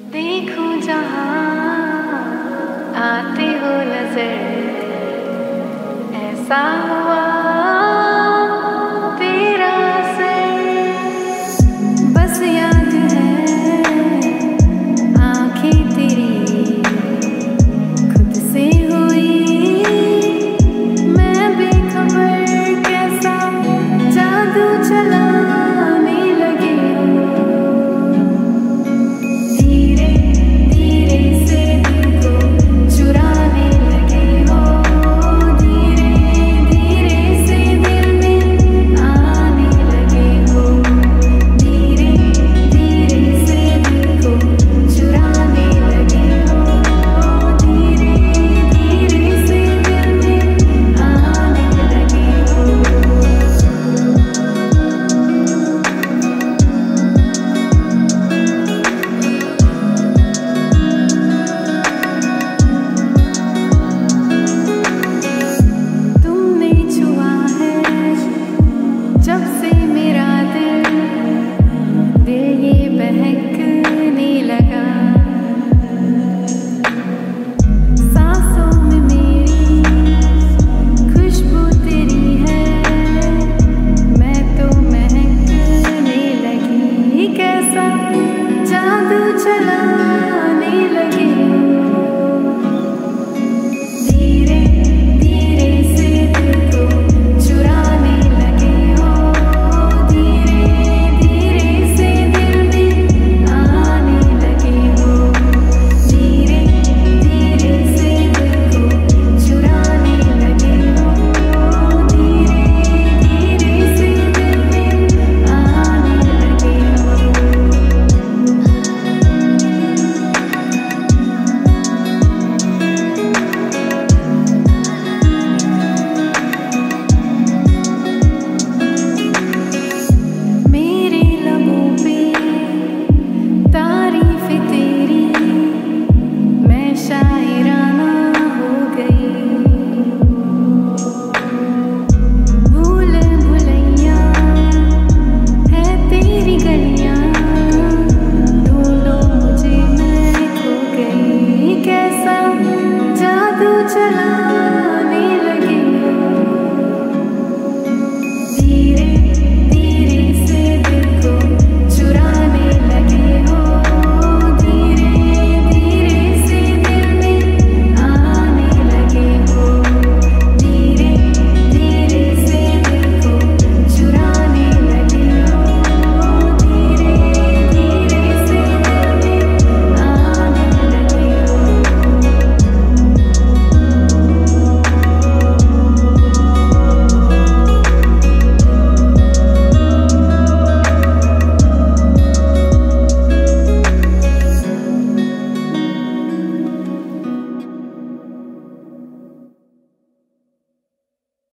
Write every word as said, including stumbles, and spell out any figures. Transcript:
देखूं जहां आते हो नजर, ऐसा हुआ तेरा असर। बस याद है आंखें तेरी खुद से हुई, मैं बेखबर कैसा जादू चलाने लगी हूँ। धीरे धीरे से दिल को चुराने लगे हो, धीरे धीरे से दिल में आने लगे हो, धीरे धीरे से दिल को चुराने लगे हो, धीरे धीरे से दिल में आने लगे हो। तुमने छुआ है जब से मेरा दिल, दिल ये बहकने लगा। सांसों में मेरी खुशबू तेरी है, मैं तो महकने लगी। कैसा जादू चला